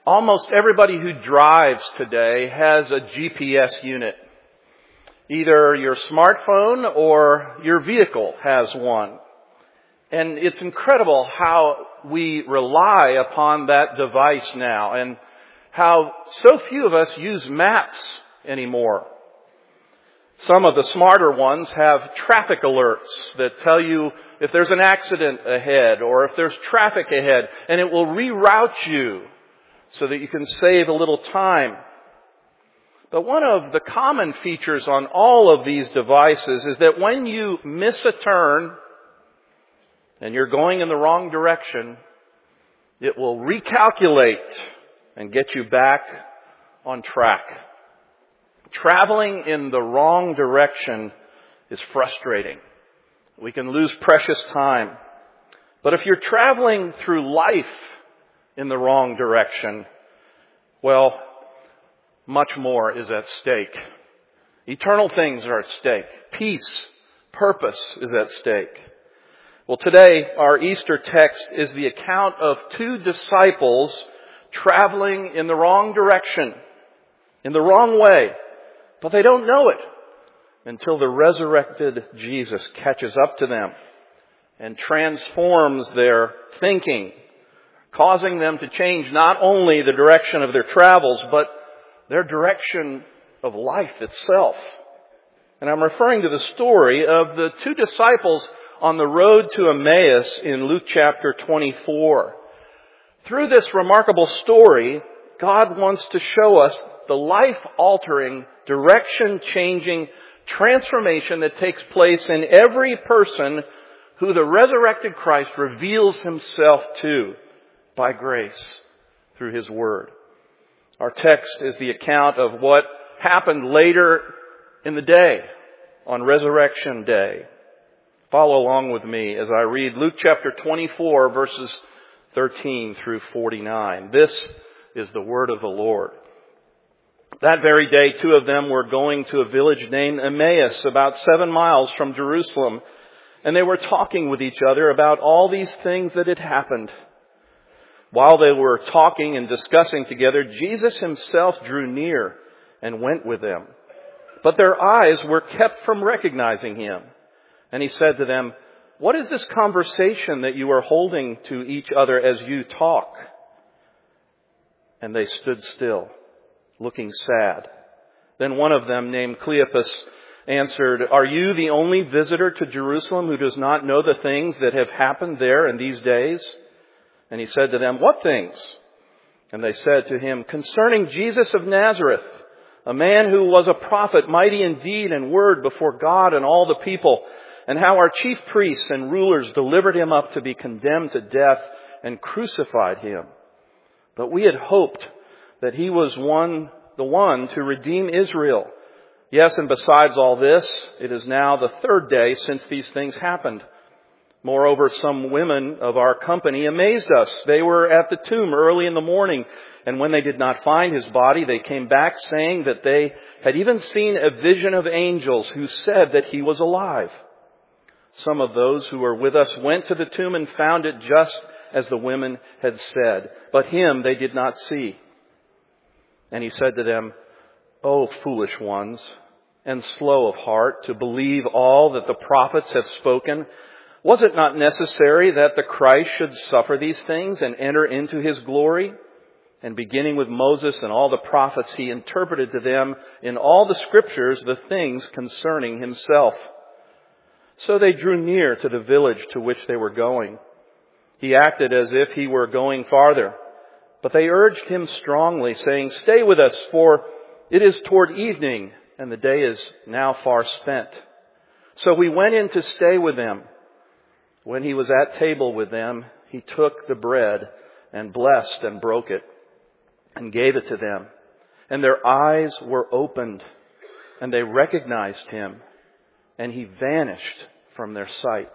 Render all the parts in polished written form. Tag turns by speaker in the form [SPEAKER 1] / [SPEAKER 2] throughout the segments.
[SPEAKER 1] Almost everybody who drives today has a GPS unit. Either your smartphone or your vehicle has one. And it's incredible how we rely upon that device now and how so few of us use maps anymore. Some of the smarter ones have traffic alerts that tell you if there's an accident ahead or if there's traffic ahead, and it will reroute you so that you can save a little time. But one of the common features on all of these devices is that when you miss a turn and you're going in the wrong direction, it will recalculate and get you back on track. Traveling in the wrong direction is frustrating. We can lose precious time. But if you're traveling through life in the wrong direction, well, much more is at stake. Eternal things are at stake. Peace, purpose is at stake. Well, today, our Easter text is the account of two disciples traveling in the wrong direction, in the wrong way, but they don't know it until the resurrected Jesus catches up to them and transforms their thinking, causing them to change not only the direction of their travels, but their direction of life itself. And I'm referring to the story of the two disciples on the road to Emmaus in Luke chapter 24. Through this remarkable story, God wants to show us the life-altering, direction-changing transformation that takes place in every person who the resurrected Christ reveals himself to by grace through his word. Our text is the account of what happened later in the day, on Resurrection Day. Follow along with me as I read Luke chapter 24, verses 13 through 49. This is the word of the Lord. That very day, two of them were going to a village named Emmaus, about 7 miles from Jerusalem, and they were talking with each other about all these things that had happened. While they were talking and discussing together, Jesus himself drew near and went with them. But their eyes were kept from recognizing him. And he said to them, "What is this conversation that you are holding to each other as you talk?" And they stood still, looking sad. Then one of them, named Cleopas, answered, "Are you the only visitor to Jerusalem who does not know the things that have happened there in these days?" And he said to them, "What things?" And they said to him, "Concerning Jesus of Nazareth, a man who was a prophet, mighty in deed and word before God and all the people, and how our chief priests and rulers delivered him up to be condemned to death and crucified him. But we had hoped that he was the one to redeem Israel. Yes, and besides all this, it is now the third day since these things happened. Moreover, some women of our company amazed us. They were at the tomb early in the morning, and when they did not find his body, they came back saying that they had even seen a vision of angels who said that he was alive. Some of those who were with us went to the tomb and found it just as the women had said, but him they did not see." And he said to them, "O foolish ones, and slow of heart to believe all that the prophets have spoken, was it not necessary that the Christ should suffer these things and enter into his glory?" And beginning with Moses and all the prophets, he interpreted to them in all the scriptures the things concerning himself. So they drew near to the village to which they were going. He acted as if he were going farther, but they urged him strongly, saying, "Stay with us, for it is toward evening, and the day is now far spent." So we went in to stay with them. When he was at table with them, he took the bread and blessed and broke it and gave it to them. And their eyes were opened, and they recognized him, and he vanished from their sight.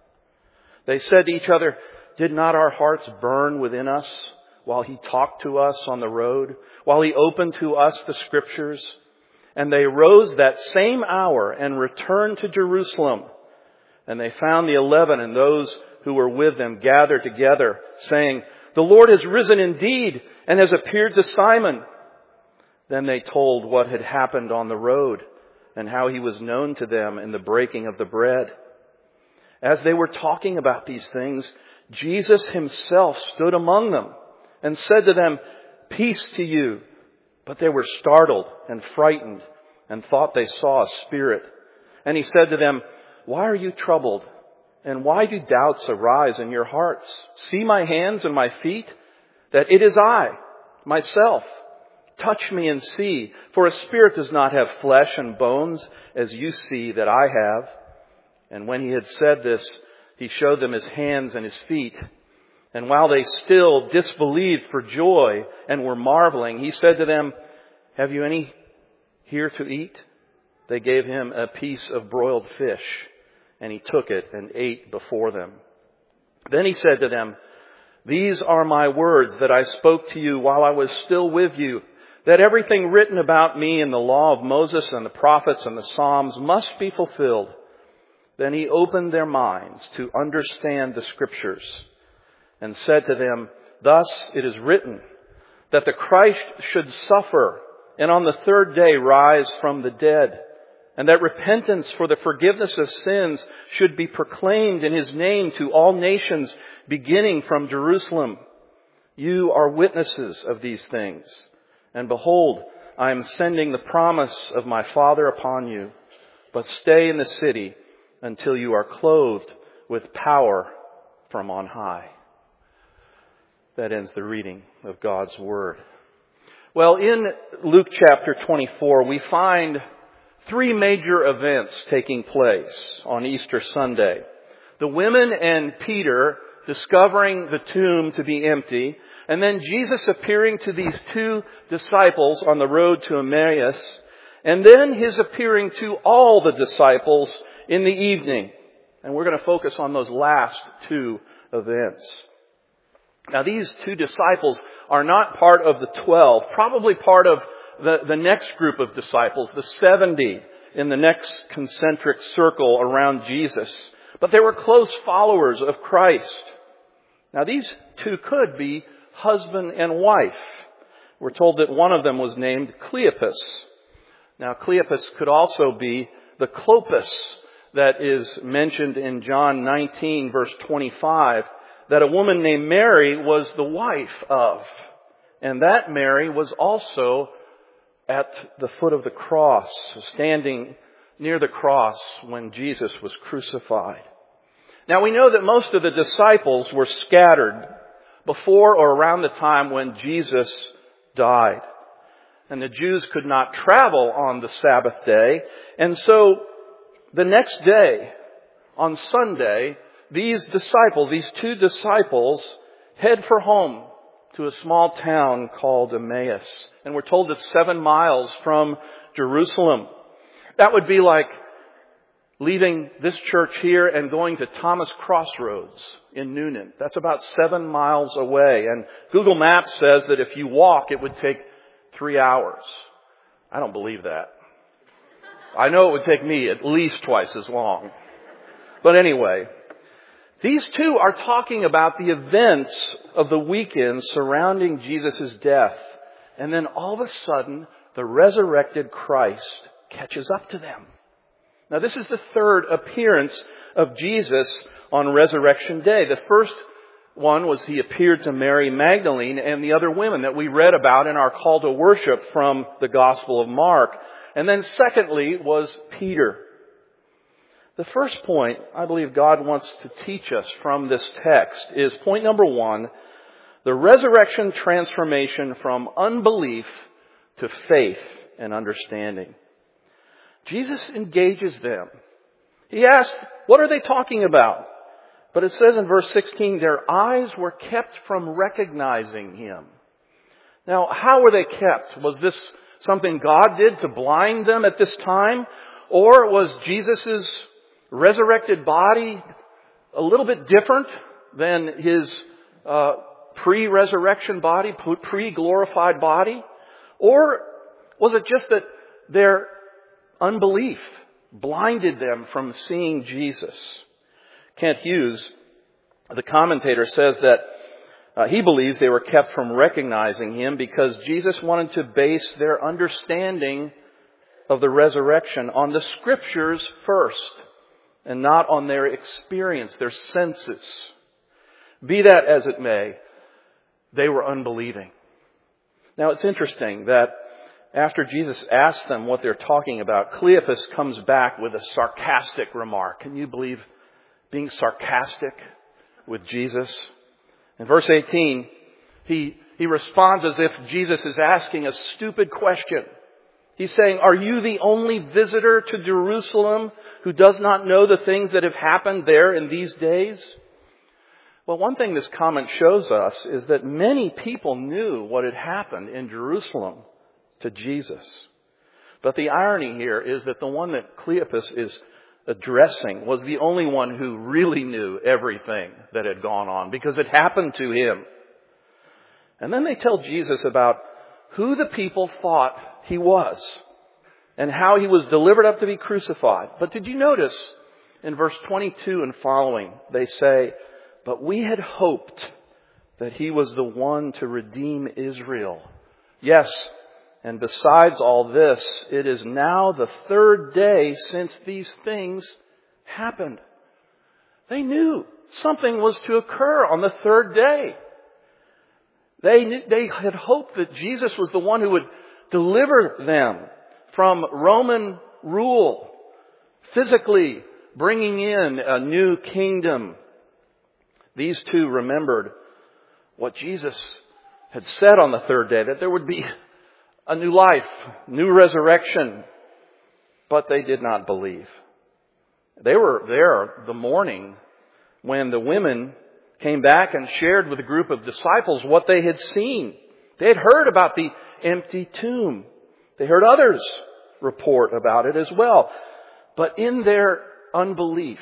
[SPEAKER 1] They said to each other, "Did not our hearts burn within us while he talked to us on the road, while he opened to us the scriptures?" And they rose that same hour and returned to Jerusalem. And they found the 11 and those who were with them gathered together, saying, "The Lord has risen indeed and has appeared to Simon." Then they told what had happened on the road and how he was known to them in the breaking of the bread. As they were talking about these things, Jesus himself stood among them and said to them, "Peace to you." But they were startled and frightened and thought they saw a spirit. And he said to them, "Why are you troubled? And why do doubts arise in your hearts? See my hands and my feet, that it is I, myself. Touch me and see, for a spirit does not have flesh and bones, as you see that I have." And when he had said this, he showed them his hands and his feet. And while they still disbelieved for joy and were marveling, he said to them, "Have you any here to eat?" They gave him a piece of broiled fish, and he took it and ate before them. Then he said to them, "These are my words that I spoke to you while I was still with you, that everything written about me in the law of Moses and the prophets and the Psalms must be fulfilled." Then he opened their minds to understand the Scriptures and said to them, "Thus it is written, that the Christ should suffer and on the third day rise from the dead, and that repentance for the forgiveness of sins should be proclaimed in his name to all nations, beginning from Jerusalem. You are witnesses of these things. And behold, I am sending the promise of my Father upon you. But stay in the city until you are clothed with power from on high." That ends the reading of God's Word. Well, in Luke chapter 24, we find three major events taking place on Easter Sunday. The women and Peter discovering the tomb to be empty, and then Jesus appearing to these two disciples on the road to Emmaus, and then his appearing to all the disciples in the evening. And we're going to focus on those last two events. Now, these two disciples are not part of the 12, probably part of the next group of disciples, the 70 in the next concentric circle around Jesus. But they were close followers of Christ. Now, these two could be husband and wife. We're told that one of them was named Cleopas. Now, Cleopas could also be the Clopas that is mentioned in John 19, verse 25, that a woman named Mary was the wife of. And that Mary was also at the foot of the cross, standing near the cross when Jesus was crucified. Now, we know that most of the disciples were scattered before or around the time when Jesus died. And the Jews could not travel on the Sabbath day. And so the next day, on Sunday, these two disciples, head for home to a small town called Emmaus. And we're told it's 7 miles from Jerusalem. That would be like leaving this church here and going to Thomas Crossroads in Noonan. That's about 7 miles away. And Google Maps says that if you walk, it would take 3 hours. I don't believe that. I know it would take me at least twice as long. But anyway, these two are talking about the events of the weekend surrounding Jesus' death. And then all of a sudden, the resurrected Christ catches up to them. Now, this is the third appearance of Jesus on Resurrection Day. The first one was he appeared to Mary Magdalene and the other women that we read about in our call to worship from the Gospel of Mark. And then secondly was Peter. The first point I believe God wants to teach us from this text is point number 1, the resurrection transformation from unbelief to faith and understanding. Jesus engages them. He asks, what are they talking about? But it says in verse 16, their eyes were kept from recognizing him. Now, how were they kept? Was this something God did to blind them at this time? Or was Jesus' resurrected body a little bit different than his pre-resurrection body, pre-glorified body? Or was it just that their unbelief blinded them from seeing Jesus? Kent Hughes, the commentator, says that He believes they were kept from recognizing him because Jesus wanted to base their understanding of the resurrection on the Scriptures first and not on their experience, their senses. Be that as it may, they were unbelieving. Now it's interesting that after Jesus asked them what they're talking about, Cleopas comes back with a sarcastic remark. Can you believe being sarcastic with Jesus? In verse 18, he responds as if Jesus is asking a stupid question. He's saying, "Are you the only visitor to Jerusalem who does not know the things that have happened there in these days?" Well, one thing this comment shows us is that many people knew what had happened in Jerusalem to Jesus. But the irony here is that the one that Cleopas is addressing was the only one who really knew everything that had gone on because it happened to him. And then they tell Jesus about who the people thought he was and how he was delivered up to be crucified. But did you notice in verse 22 and following, they say, "But we had hoped that he was the one to redeem Israel." Yes, and besides all this, it is now the third day since these things happened. They knew something was to occur on the third day. They had hoped that Jesus was the one who would deliver them from Roman rule, physically bringing in a new kingdom. These two remembered what Jesus had said on the third day, that there would be a new life, new resurrection. But they did not believe. They were there the morning when the women came back and shared with a group of disciples what they had seen. They had heard about the empty tomb. They heard others report about it as well. But in their unbelief,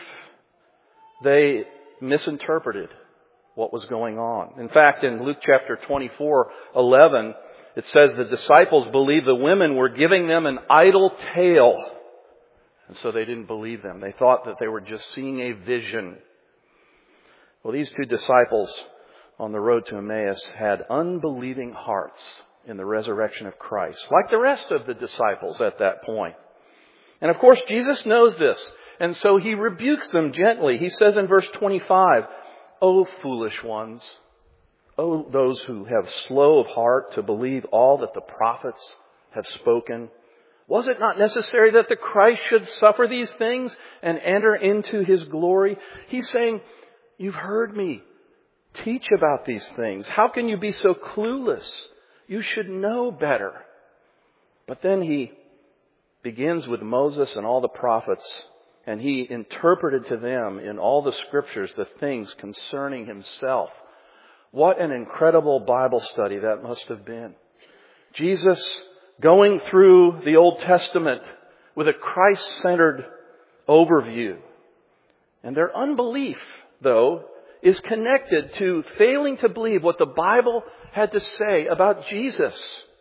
[SPEAKER 1] they misinterpreted what was going on. In fact, in Luke chapter 24:11, it says the disciples believed the women were giving them an idle tale. And so they didn't believe them. They thought that they were just seeing a vision. Well, these two disciples on the road to Emmaus had unbelieving hearts in the resurrection of Christ, like the rest of the disciples at that point. And of course, Jesus knows this. And so he rebukes them gently. He says in verse 25, "O foolish ones, O those who have slow of heart to believe all that the prophets have spoken. Was it not necessary that the Christ should suffer these things and enter into his glory?" He's saying, you've heard me teach about these things. How can you be so clueless? You should know better. But then he begins with Moses and all the prophets, and he interpreted to them in all the scriptures the things concerning himself. What an incredible Bible study that must have been. Jesus going through the Old Testament with a Christ-centered overview. And their unbelief, though, is connected to failing to believe what the Bible had to say about Jesus.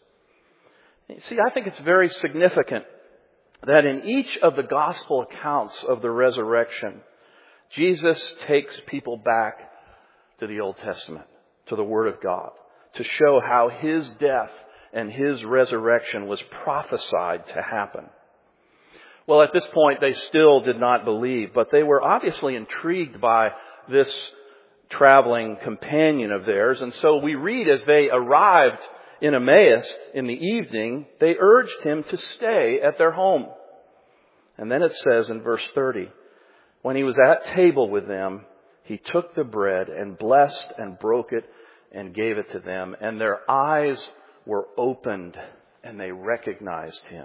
[SPEAKER 1] See, I think it's very significant that in each of the gospel accounts of the resurrection, Jesus takes people back to the Old Testament, to the Word of God, to show how his death and his resurrection was prophesied to happen. Well, at this point, they still did not believe, but they were obviously intrigued by this traveling companion of theirs. And so we read as they arrived in Emmaus in the evening, they urged him to stay at their home. And then it says in verse 30, when he was at table with them, he took the bread and blessed and broke it and gave it to them. And their eyes were opened and they recognized him.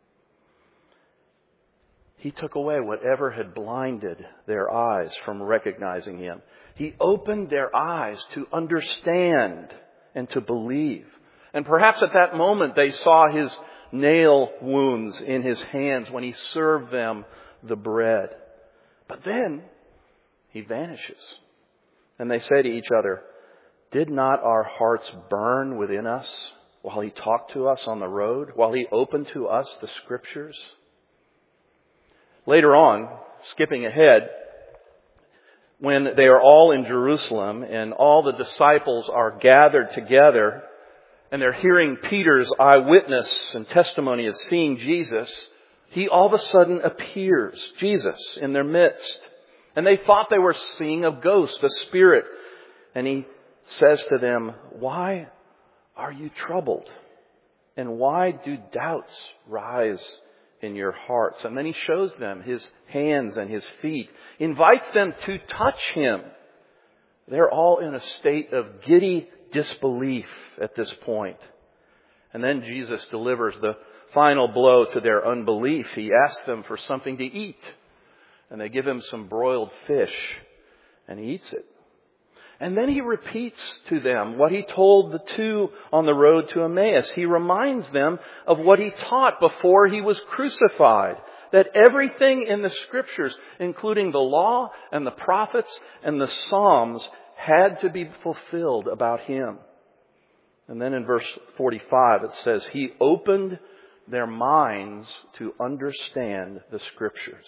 [SPEAKER 1] He took away whatever had blinded their eyes from recognizing him. He opened their eyes to understand and to believe. And perhaps at that moment they saw his nail wounds in his hands when he served them the bread. But then he vanishes. And they say to each other, "Did not our hearts burn within us while he talked to us on the road, while he opened to us the scriptures?" Later on, skipping ahead, when they are all in Jerusalem and all the disciples are gathered together and they're hearing Peter's eyewitness and testimony of seeing Jesus, he all of a sudden appears, Jesus, in their midst. And they thought they were seeing a ghost, a spirit. And he says to them, "Why are you troubled? And why do doubts rise in your hearts?" And then he shows them his hands and his feet, invites them to touch him. They're all in a state of giddy disbelief at this point. And then Jesus delivers the final blow to their unbelief. He asks them for something to eat. And they give him some broiled fish. And he eats it. And then he repeats to them what he told the two on the road to Emmaus. He reminds them of what he taught before he was crucified. That everything in the Scriptures, including the law and the prophets and the Psalms, had to be fulfilled about him. And then in verse 45 it says, he opened their minds to understand the Scriptures.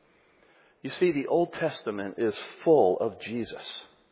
[SPEAKER 1] You see, the Old Testament is full of Jesus.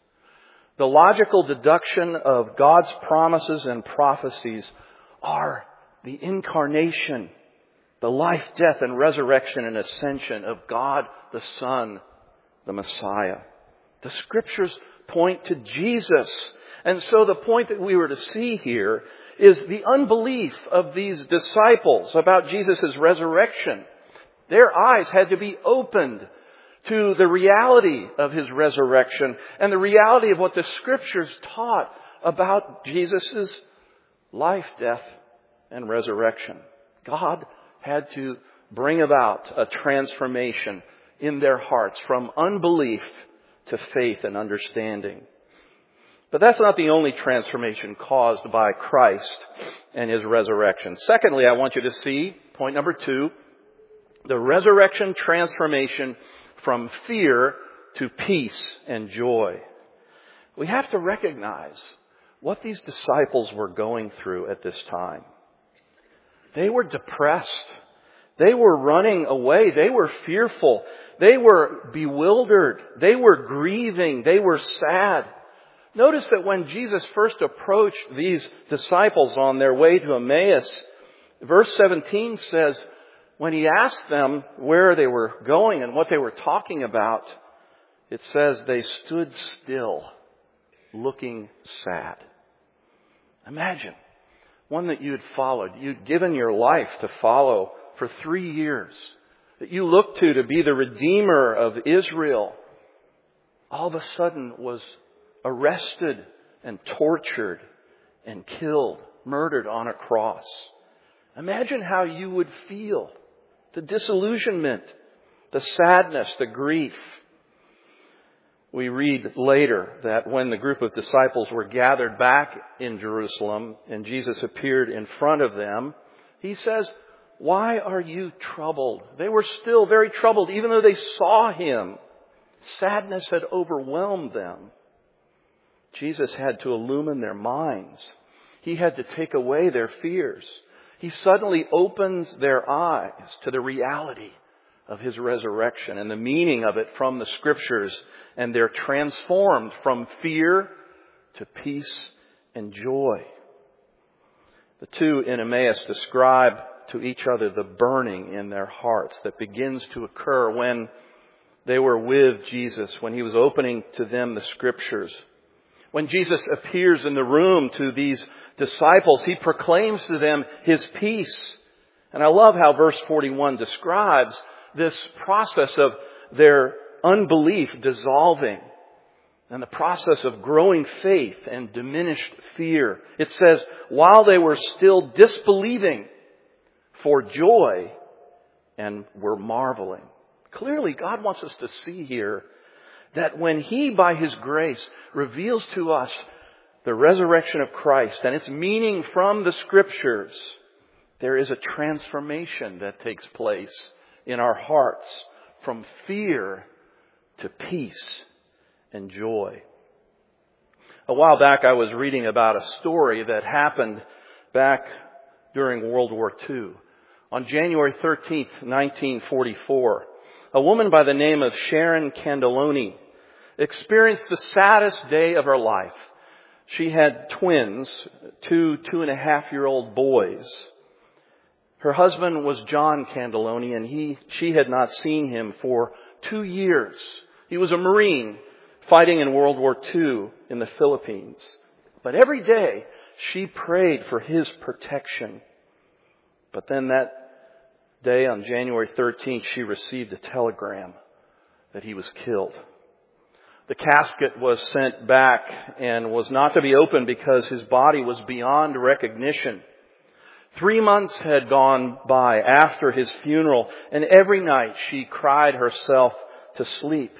[SPEAKER 1] The logical deduction of God's promises and prophecies are the incarnation, the life, death, and resurrection and ascension of God the Son, the Messiah. The Scriptures point to Jesus. And so the point that we were to see here is the unbelief of these disciples about Jesus' resurrection. Their eyes had to be opened to the reality of his resurrection and the reality of what the Scriptures taught about Jesus' life, death, and resurrection. God had to bring about a transformation in their hearts from unbelief to faith and understanding. But that's not the only transformation caused by Christ and his resurrection. Secondly, I want you to see, point number 2, the resurrection transformation from fear to peace and joy. We have to recognize what these disciples were going through at this time. They were depressed. They were running away. They were fearful. They were bewildered. They were grieving. They were sad. Notice that when Jesus first approached these disciples on their way to Emmaus, verse 17 says, when he asked them where they were going and what they were talking about, it says they stood still, looking sad. Imagine one that you had followed, you'd given your life to follow for 3 years, that you looked to be the Redeemer of Israel, all of a sudden was arrested and tortured and killed, murdered on a cross. Imagine how you would feel. The disillusionment, the sadness, the grief. We read later that when the group of disciples were gathered back in Jerusalem and Jesus appeared in front of them, he says, "Why are you troubled?" They were still very troubled, even though they saw him. Sadness had overwhelmed them. Jesus had to illumine their minds. He had to take away their fears. He suddenly opens their eyes to the reality of his resurrection and the meaning of it from the Scriptures, and they're transformed from fear to peace and joy. The two in Emmaus describe to each other the burning in their hearts that begins to occur when they were with Jesus, when he was opening to them the Scriptures. When Jesus appears in the room to these disciples, he proclaims to them his peace. And I love how verse 41 describes this process of their unbelief dissolving and the process of growing faith and diminished fear. It says, while they were still disbelieving for joy and were marveling. Clearly, God wants us to see here that when he, by his grace, reveals to us the resurrection of Christ and its meaning from the Scriptures, there is a transformation that takes place in our hearts from fear to peace and joy. A while back I was reading about a story that happened back during World War II. On January 13th, 1944, a woman by the name of Sharon Candeloni experienced the saddest day of her life. She had twins, 2.5-year-old boys. Her husband was John Candoloni, and she had not seen him for 2 years. He was a Marine fighting in World War II in the Philippines. But every day she prayed for his protection. But then that day on January 13th, she received a telegram that he was killed. The casket was sent back and was not to be opened because his body was beyond recognition. 3 months had gone by after his funeral, and every night she cried herself to sleep.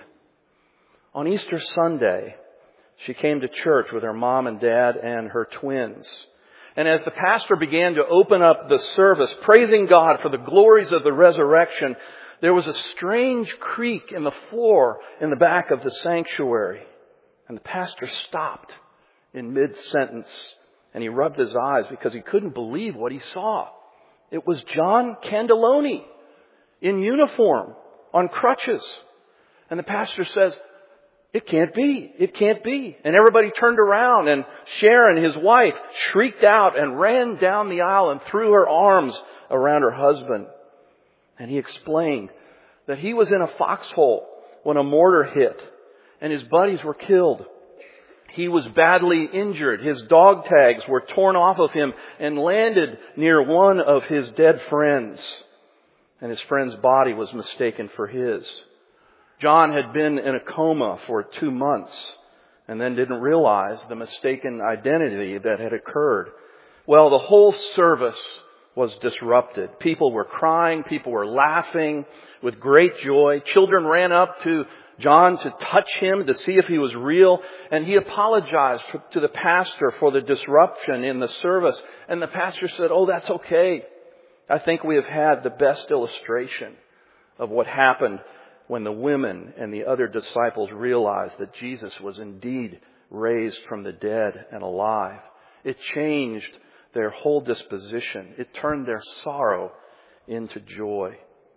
[SPEAKER 1] On Easter Sunday, she came to church with her mom and dad and her twins. And as the pastor began to open up the service, praising God for the glories of the resurrection, there was a strange creak in the floor in the back of the sanctuary. And the pastor stopped in mid-sentence, and he rubbed his eyes because he couldn't believe what he saw. It was John Candoloni in uniform, on crutches. And the pastor says, "It can't be. It can't be." And everybody turned around, and Sharon, his wife, shrieked out and ran down the aisle and threw her arms around her husband. And he explained that he was in a foxhole when a mortar hit and his buddies were killed. He was badly injured. His dog tags were torn off of him and landed near one of his dead friends. And his friend's body was mistaken for his. John had been in a coma for 2 months and then didn't realize the mistaken identity that had occurred. Well, the whole service was disrupted. People were crying. People were laughing with great joy. Children ran up to John to touch him to see if he was real. And he apologized to the pastor for the disruption in the service. And the pastor said, "Oh, that's okay. I think we have had the best illustration of what happened when the women and the other disciples realized that Jesus was indeed raised from the dead and alive. It changed their whole disposition. It turned their sorrow into joy."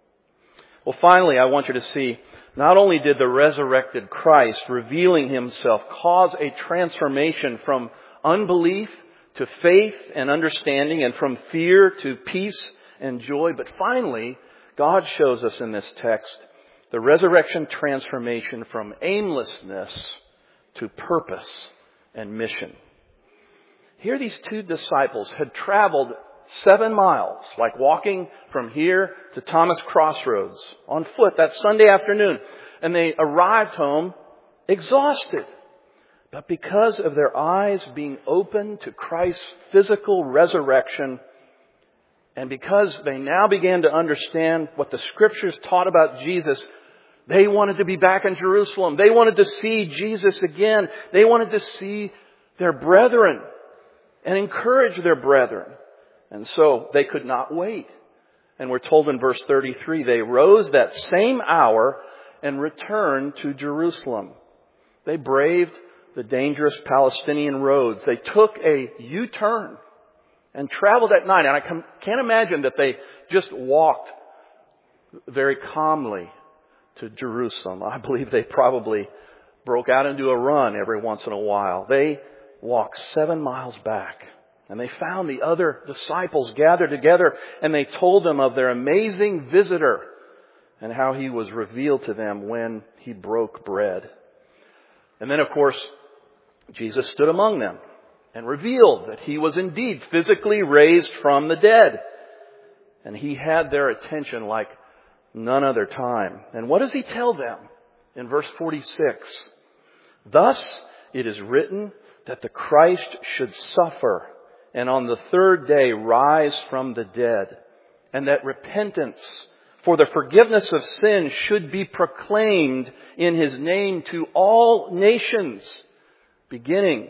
[SPEAKER 1] Well, finally, I want you to see, not only did the resurrected Christ, revealing himself, cause a transformation from unbelief to faith and understanding, and from fear to peace and joy, but finally, God shows us in this text the resurrection transformation from aimlessness to purpose and mission. Here these 2 disciples had traveled 7 miles, like walking from here to Thomas Crossroads on foot that Sunday afternoon. And they arrived home exhausted. But because of their eyes being open to Christ's physical resurrection, and because they now began to understand what the Scriptures taught about Jesus, they wanted to be back in Jerusalem. They wanted to see Jesus again. They wanted to see their brethren and encourage their brethren. And so they could not wait. And we're told in verse 33, they rose that same hour and returned to Jerusalem. They braved the dangerous Palestinian roads. They took a U-turn and traveled at night. And I can't imagine that they just walked very calmly to Jerusalem. I believe they probably broke out into a run every once in a while. They walked 7 miles back, and they found the other disciples gathered together, and they told them of their amazing visitor and how he was revealed to them when he broke bread. And then, of course, Jesus stood among them and revealed that he was indeed physically raised from the dead. And he had their attention like none other time. And what does he tell them in verse 46? "Thus it is written that the Christ should suffer and on the 3rd day rise from the dead, and that repentance for the forgiveness of sins should be proclaimed in his name to all nations, beginning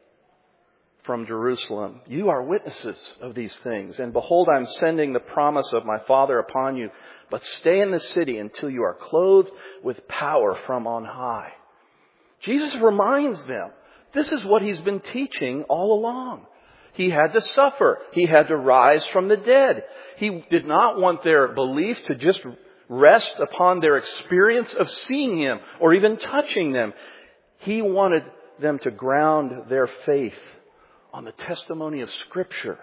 [SPEAKER 1] from Jerusalem. You are witnesses of these things. And behold, I am sending the promise of my Father upon you. But stay in the city until you are clothed with power from on high." Jesus reminds them, this is what he's been teaching all along. He had to suffer. He had to rise from the dead. He did not want their belief to just rest upon their experience of seeing Him or even touching them. He wanted them to ground their faith on the testimony of Scripture.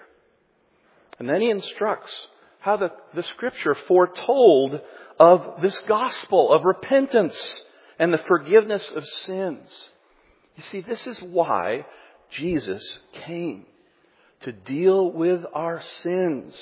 [SPEAKER 1] And then He instructs how the Scripture foretold of this gospel of repentance and the forgiveness of sins. You see, this is why Jesus came, to deal with our sins.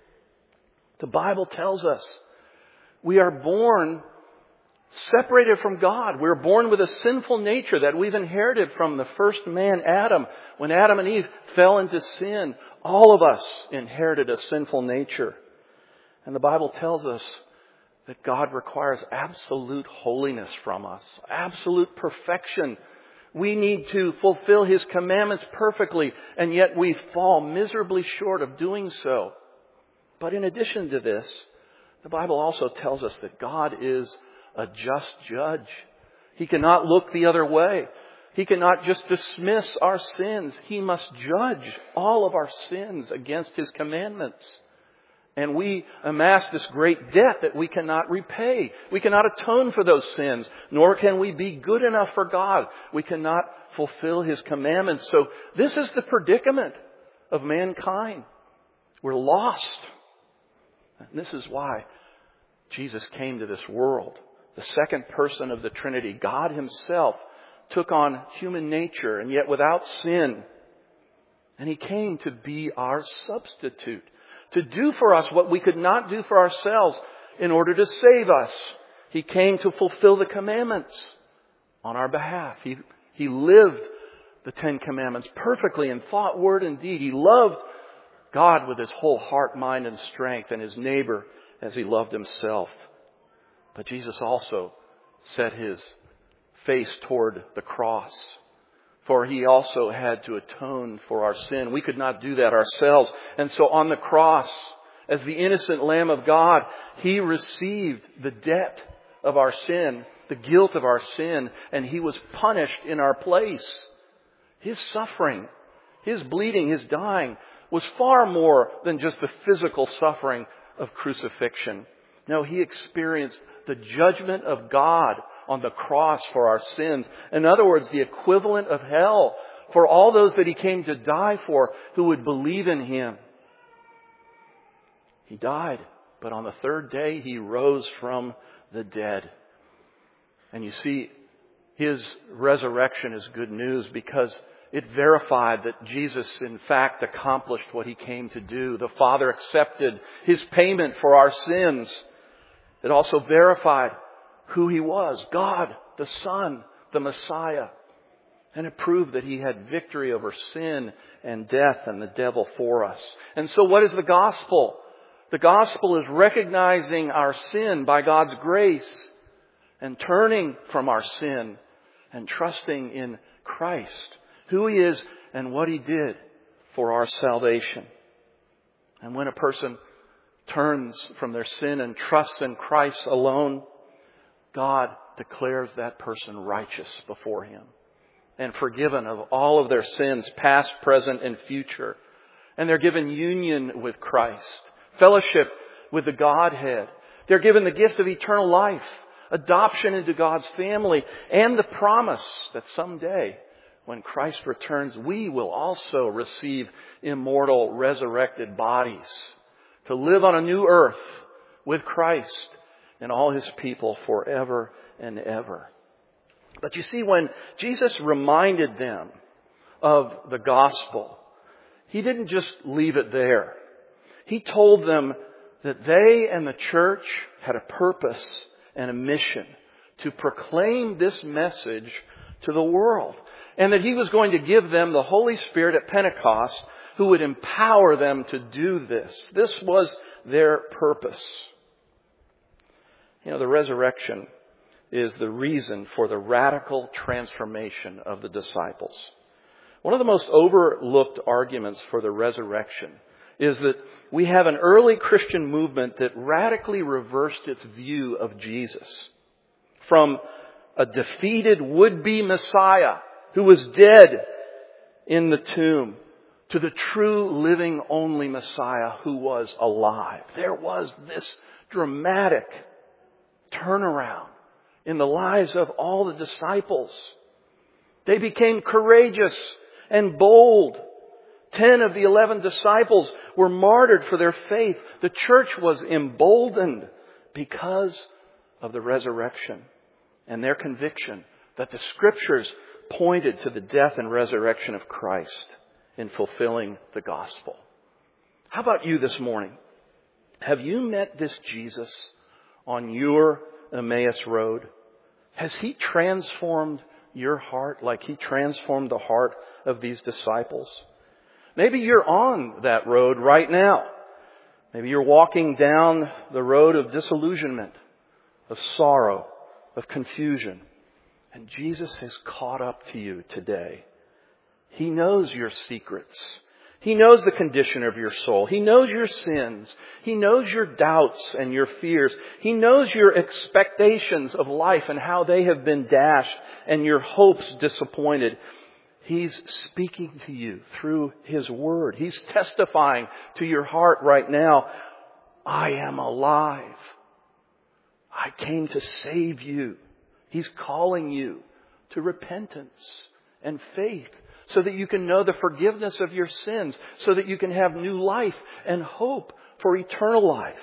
[SPEAKER 1] The Bible tells us we are born separated from God. We're born with a sinful nature that we've inherited from the first man, Adam. When Adam and Eve fell into sin, all of us inherited a sinful nature. And the Bible tells us that God requires absolute holiness from us, absolute perfection. We need to fulfill His commandments perfectly, and yet we fall miserably short of doing so. But in addition to this, the Bible also tells us that God is a just judge. He cannot look the other way. He cannot just dismiss our sins. He must judge all of our sins against His commandments. And we amass this great debt that we cannot repay. We cannot atone for those sins, nor can we be good enough for God. We cannot fulfill His commandments. So this is the predicament of mankind. We're lost. And this is why Jesus came to this world. The second person of the Trinity, God Himself, took on human nature and yet without sin. And He came to be our substitute, to do for us what we could not do for ourselves in order to save us. He came to fulfill the commandments on our behalf. He lived the 10 Commandments perfectly in thought, word, and deed. He loved God with His whole heart, mind, and strength, and His neighbor as He loved Himself. But Jesus also set His face toward the cross, for He also had to atone for our sin. We could not do that ourselves. And so on the cross, as the innocent Lamb of God, He received the debt of our sin, the guilt of our sin, and He was punished in our place. His suffering, His bleeding, His dying was far more than just the physical suffering of crucifixion. No, He experienced the judgment of God on the cross for our sins. In other words, the equivalent of hell for all those that He came to die for who would believe in Him. He died, but on the third day He rose from the dead. And you see, His resurrection is good news because it verified that Jesus, in fact, accomplished what He came to do. The Father accepted His payment for our sins. It also verified who He was, God, the Son, the Messiah. And it proved that He had victory over sin and death and the devil for us. And so what is the gospel? The gospel is recognizing our sin by God's grace and turning from our sin and trusting in Christ, who He is and what He did for our salvation. And when a person turns from their sin and trusts in Christ alone, God declares that person righteous before Him and forgiven of all of their sins, past, present, and future. And they're given union with Christ, fellowship with the Godhead. They're given the gift of eternal life, adoption into God's family, and the promise that someday, when Christ returns, we will also receive immortal, resurrected bodies to live on a new earth with Christ and all His people forever and ever. But you see, when Jesus reminded them of the gospel, He didn't just leave it there. He told them that they and the church had a purpose and a mission to proclaim this message to the world, and that He was going to give them the Holy Spirit at Pentecost who would empower them to do this. This was their purpose. You know, the resurrection is the reason for the radical transformation of the disciples. One of the most overlooked arguments for the resurrection is that we have an early Christian movement that radically reversed its view of Jesus. From a defeated would-be Messiah who was dead in the tomb to the true living only Messiah who was alive. There was this dramatic turnaround in the lives of all the disciples. They became courageous and bold. 10 of the 11 disciples were martyred for their faith. The church was emboldened because of the resurrection and their conviction that the Scriptures pointed to the death and resurrection of Christ in fulfilling the gospel. How about you this morning? Have you met this Jesus on your Emmaus road? Has He transformed your heart like He transformed the heart of these disciples? Maybe you're on that road right now. Maybe you're walking down the road of disillusionment, of sorrow, of confusion. And Jesus has caught up to you today. He knows your secrets. He knows the condition of your soul. He knows your sins. He knows your doubts and your fears. He knows your expectations of life and how they have been dashed and your hopes disappointed. He's speaking to you through His Word. He's testifying to your heart right now. I am alive. I came to save you. He's calling you to repentance and faith so that you can know the forgiveness of your sins, so that you can have new life and hope for eternal life.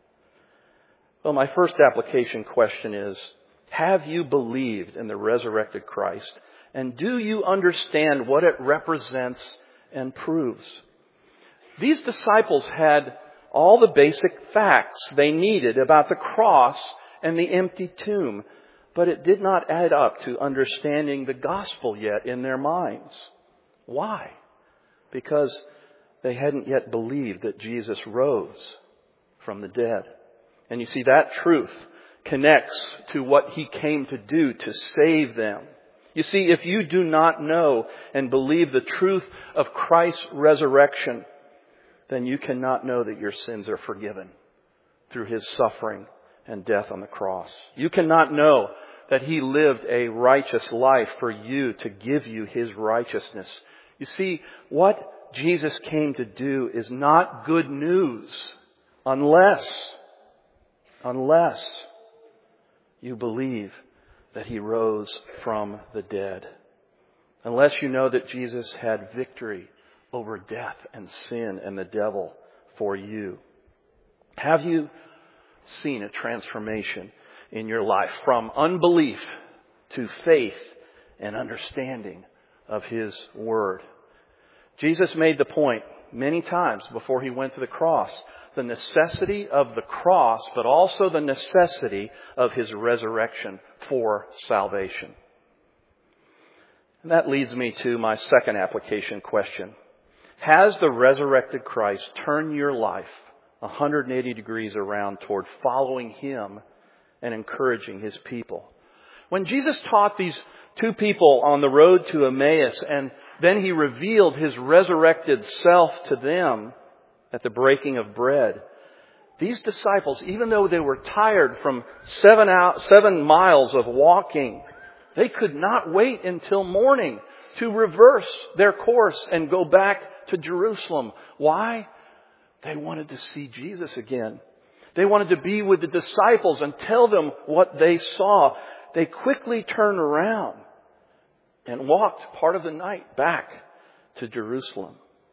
[SPEAKER 1] Well, my first application question is, have you believed in the resurrected Christ? And do you understand what it represents and proves? These disciples had all the basic facts they needed about the cross and the empty tomb, but it did not add up to understanding the gospel yet in their minds. Why? Because they hadn't yet believed that Jesus rose from the dead. And you see, that truth connects to what He came to do to save them. You see, if you do not know and believe the truth of Christ's resurrection, then you cannot know that your sins are forgiven through His suffering and death on the cross. You cannot know that He lived a righteous life for you to give you His righteousness. You see, what Jesus came to do is not good news unless you believe that He rose from the dead. Unless you know that Jesus had victory over death and sin and the devil for you. Have you seen a transformation in your life from unbelief to faith and understanding of His Word? Jesus made the point many times before He went to the cross. The necessity of the cross, but also the necessity of His resurrection for salvation. And that leads me to my second application question. Has the resurrected Christ turned your life 180 degrees around toward following Him and encouraging His people? When Jesus taught these two people on the road to Emmaus, and then He revealed His resurrected self to them at the breaking of bread, these disciples, even though they were tired from 7 miles of walking, they could not wait until morning to reverse their course and go back to Jerusalem. Why? They wanted to see Jesus again. They wanted to be with the disciples and tell them what they saw. They quickly turned around and walked part of the night back to Jerusalem.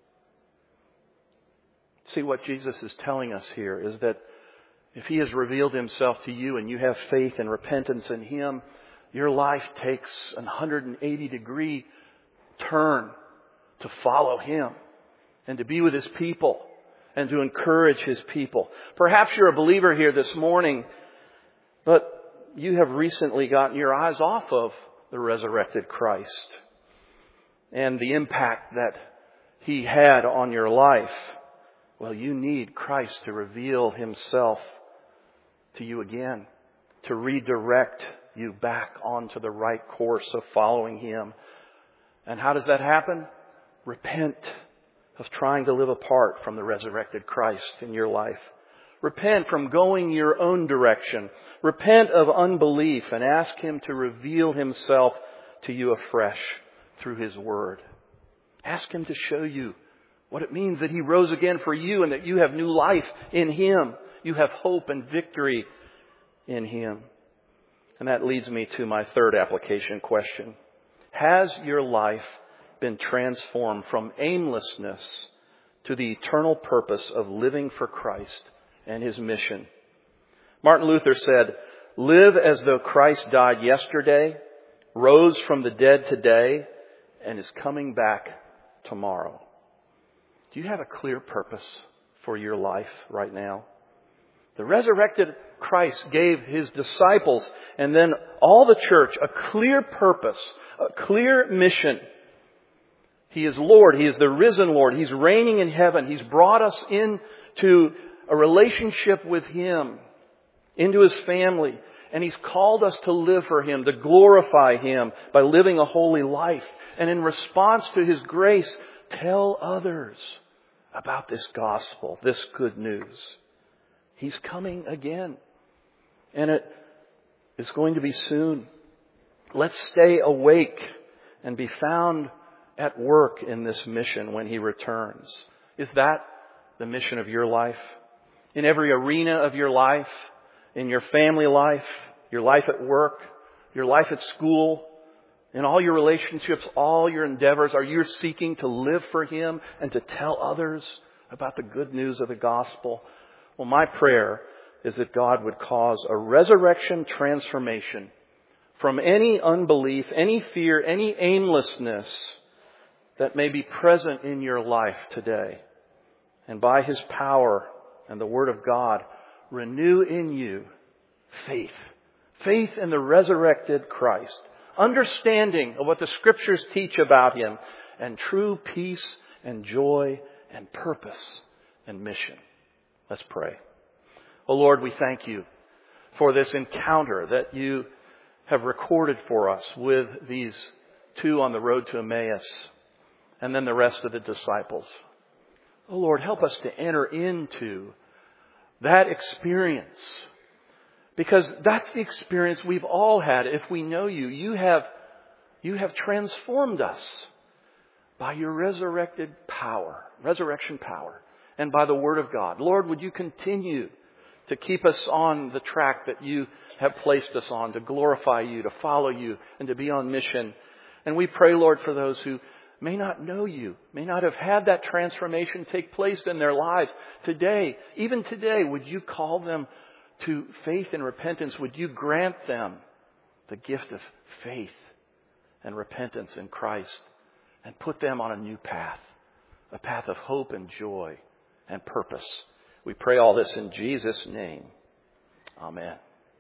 [SPEAKER 1] See, what Jesus is telling us here is that if He has revealed Himself to you and you have faith and repentance in Him, your life takes a 180-degree turn to follow Him and to be with His people and to encourage His people. Perhaps you're a believer here this morning, but you have recently gotten your eyes off of the resurrected Christ and the impact that He had on your life. Well, you need Christ to reveal Himself to you again, to redirect you back onto the right course of following Him. And how does that happen? Repent of trying to live apart from the resurrected Christ in your life. Repent from going your own direction. Repent of unbelief and ask Him to reveal Himself to you afresh through His Word. Ask Him to show you what it means that He rose again for you and that you have new life in Him. You have hope and victory in Him. And that leads me to my third application question. Has your life been transformed from aimlessness to the eternal purpose of living for Christ and His mission? Martin Luther said, "Live as though Christ died yesterday, rose from the dead today, and is coming back tomorrow." Do you have a clear purpose for your life right now? The resurrected Christ gave His disciples and then all the church a clear purpose, a clear mission. He is Lord. He is the risen Lord. He's reigning in heaven. He's brought us into a relationship with Him, into His family. And He's called us to live for Him, to glorify Him by living a holy life. And in response to His grace, tell others about this gospel, this good news. He's coming again. And it is going to be soon. Let's stay awake and be found at work in this mission when He returns. Is that the mission of your life? In every arena of your life, in your family life, your life at work, your life at school, in all your relationships, all your endeavors, are you seeking to live for Him and to tell others about the good news of the gospel? Well, my prayer is that God would cause a resurrection transformation from any unbelief, any fear, any aimlessness that may be present in your life today. And by His power and the Word of God, renew in you faith. Faith in the resurrected Christ. Understanding of what the Scriptures teach about Him. And true peace and joy and purpose and mission. Let's pray. Oh Lord, we thank You for this encounter that You have recorded for us with these two on the road to Emmaus and then the rest of the disciples. Oh Lord, help us to enter into that experience, because that's the experience we've all had. If we know You, You have transformed us by Your resurrection power, and by the Word of God. Lord, would You continue to keep us on the track that You have placed us on, to glorify You, to follow You, and to be on mission. And we pray, Lord, for those who may not know You, may not have had that transformation take place in their lives. Today, even today, would You call them to faith and repentance? Would You grant them the gift of faith and repentance in Christ and put them on a new path, a path of hope and joy and purpose. We pray all this in Jesus' name. Amen.